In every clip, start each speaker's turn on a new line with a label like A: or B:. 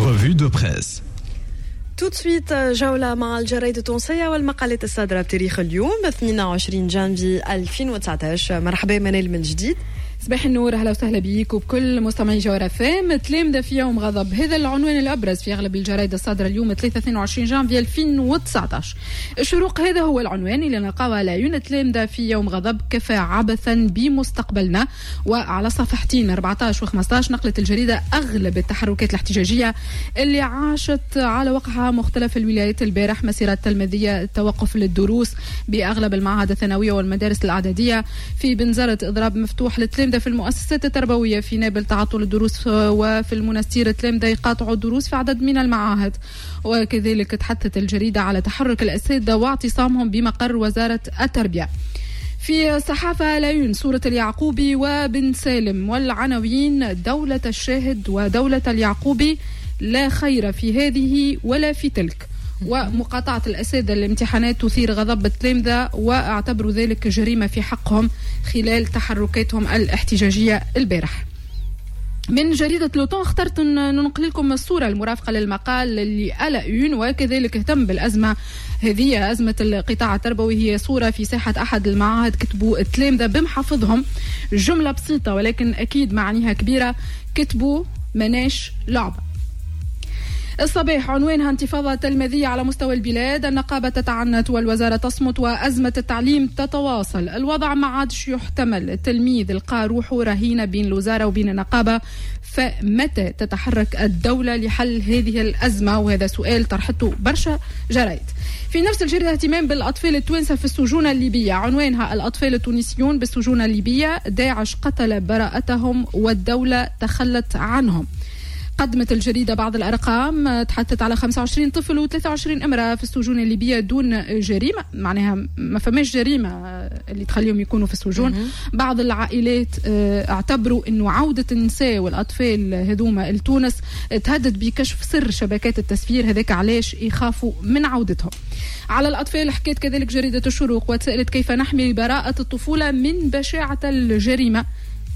A: Revue de presse.
B: Tout de suite جولة مع الجرايد التونسية والمقالات الصادرة بتاريخ اليوم 22 جانفي 2019. مرحبا منال من جديد.
C: صباح النور، اهلا وسهلا بيك وبكل مستمعي جوهر فام. تلامذة في يوم غضب، هذا العنوان الابرز في اغلب الجرايد الصادره اليوم 23 جانفي 2019. الشروق هذا هو العنوان اللي نلقاه على عيون تلامذة في يوم غضب، كفى عبثا بمستقبلنا. وعلى صفحتين 14 و15 نقلت الجريده اغلب التحركات الاحتجاجيه اللي عاشت على وقعها مختلف الولايات البارح، مسيرات تلميذيه، توقف للدروس باغلب المعاهد الثانويه والمدارس الاعداديه، في بنزرت اضراب مفتوح للتلامذة في المؤسسات التربوية، في نابل تعطل الدروس، وفي المنستير تلامذة يقاطعوا الدروس في عدد من المعاهد. وكذلك تحدثت الجريدة على تحرك الأساتذة واعتصامهم بمقر وزارة التربية. في صحافة العيون صورة اليعقوبي وبن سالم والعناوين: دولة الشاهد ودولة اليعقوبي، لا خير في هذه ولا في تلك. ومقاطعة الأساتذة الامتحانات تثير غضب التلامذة واعتبروا ذلك جريمة في حقهم خلال تحركاتهم الاحتجاجية البارح. من جريدة لوطون اخترت ننقل لكم الصورة المرافقة للمقال اللي على عيون وكذلك اهتم بالأزمة هذه، أزمة القطاع التربوي. هي صورة في ساحة أحد المعاهد كتبوا التلامذة بمحافظهم جملة بسيطة ولكن أكيد معانيها كبيرة، كتبوا مناش لعبة. الصباح عنوانها: انتفاضة تلميذية على مستوى البلاد، النقابة تتعنت والوزارة تصمت وأزمة التعليم تتواصل، الوضع ما عادش يحتمل، التلميذ القى روحه رهينة بين الوزارة وبين النقابة، فمتى تتحرك الدولة لحل هذه الأزمة؟ وهذا سؤال طرحته برشا جرايد. في نفس الجريدة اهتمام بالأطفال التوانسة في السجون الليبية، عنوانها: الأطفال التونسيون بالسجون الليبية، داعش قتل براءتهم والدولة تخلت عنهم. قدمت الجريدة بعض الأرقام، تحدثت على 25 طفل و23 امرأة في السجون الليبية دون جريمة، معناها ما فماش جريمة اللي تخليهم يكونوا في السجون. بعض العائلات اعتبروا أنه عودة النساء والأطفال هذوما لتونس تهدد بكشف سر شبكات التسفير، هذاك علاش يخافوا من عودتهم. على الأطفال حكيت كذلك جريدة الشروق وتسألت: كيف نحمي براءة الطفولة من بشاعة الجريمة؟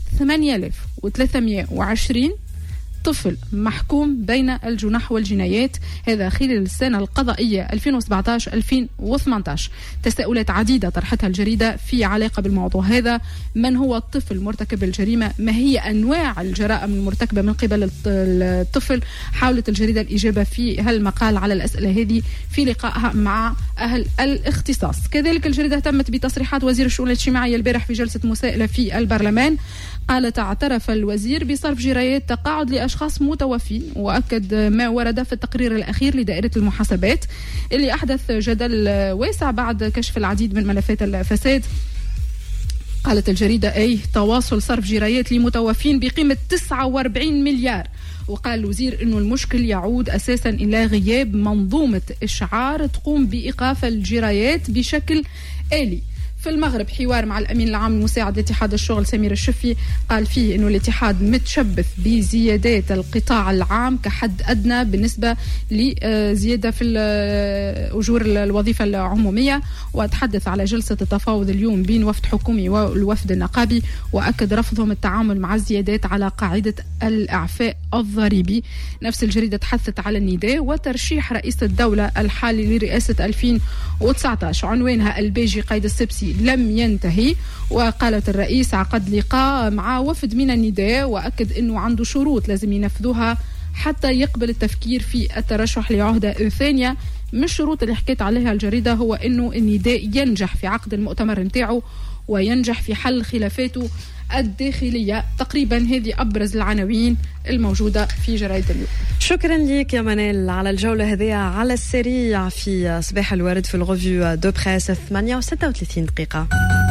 C: 8320 طفل محكوم بين الجنح والجنايات، هذا خلال السنة القضائية 2017-2018. تساؤلات عديدة طرحتها الجريدة في علاقة بالموضوع هذا: من هو الطفل مرتكب الجريمة؟ ما هي أنواع الجرائم المرتكبة من قبل الطفل؟ حاولت الجريدة الإجابة في هالمقال على الأسئلة هذه في لقائها مع أهل الاختصاص. كذلك الجريدة اهتمت بتصريحات وزير الشؤون الاجتماعية البارح في جلسة مسائلة في البرلمان. قالت: اعترف الوزير بصرف جرايات تقاعد لأشخاص متوفين، وأكد ما ورد في التقرير الأخير لدائرة المحاسبات اللي أحدث جدل واسع بعد كشف العديد من ملفات الفساد. قالت الجريدة: أي تواصل صرف جرايات لمتوفين بقيمة 49 مليار. وقال الوزير أنه المشكل يعود أساسا إلى غياب منظومة إشعار تقوم بإيقاف الجرايات بشكل آلي. في المغرب حوار مع الأمين العام المساعد لاتحاد الشغل سمير الشفي، قال فيه أنه الاتحاد متشبث بزيادات القطاع العام كحد أدنى بالنسبة لزيادة في أجور الوظيفة العمومية. وتحدث على جلسة التفاوض اليوم بين وفد حكومي والوفد النقابي، وأكد رفضهم التعامل مع الزيادات على قاعدة الإعفاء الضريبي. نفس الجريدة تحدثت على النداء وترشيح رئيس الدولة الحالي لرئاسة 2019، عنوانها: البيجي قيد السبسي لم ينتهي. وقالت الرئيس عقد لقاء مع وفد من النداء وأكد أنه عنده شروط لازم ينفذوها حتى يقبل التفكير في الترشح لعهدة ثانية. من الشروط اللي حكيت عليها الجريدة هو أنه النداء ينجح في عقد المؤتمر نتاعه وينجح في حل خلافاته الداخلية. تقريبا هذه أبرز العناوين الموجودة في جريدة اليوم.
B: شكرا لك يا منال على الجولة هذه على السريع في صباح الورد في الريفيو دو بريس 8:36 دقيقة.